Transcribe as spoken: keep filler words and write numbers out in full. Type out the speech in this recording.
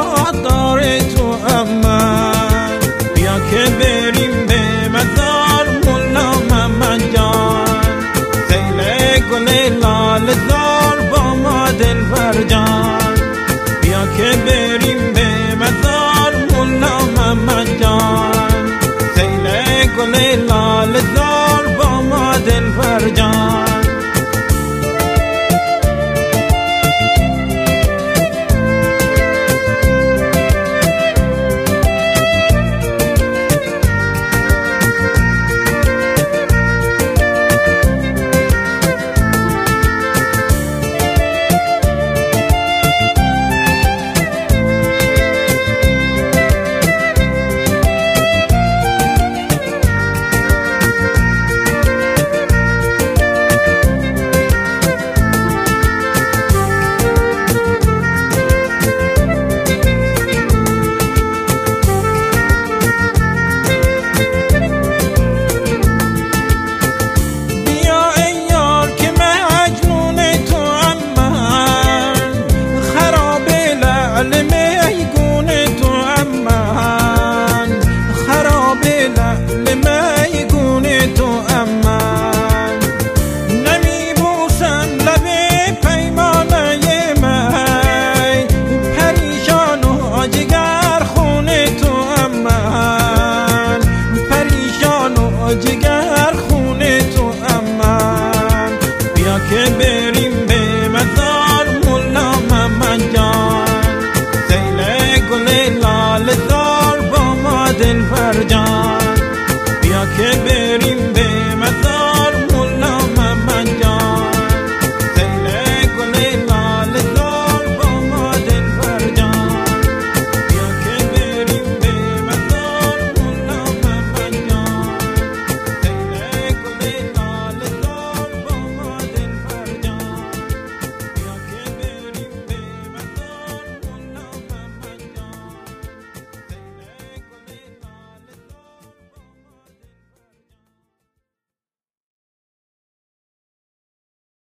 وفادار تو امن. بیا که بریم به مزار مولا محمد جان، سیل گل لاله زار با ما دلبر جان. بیا که بریم به مزار مولا محمد جان، سیل گل لاله زار با ما دلبر جان. جگر خونه تو امان. بیا که بریم به مزار مولا محمد جان، سیل گل لاله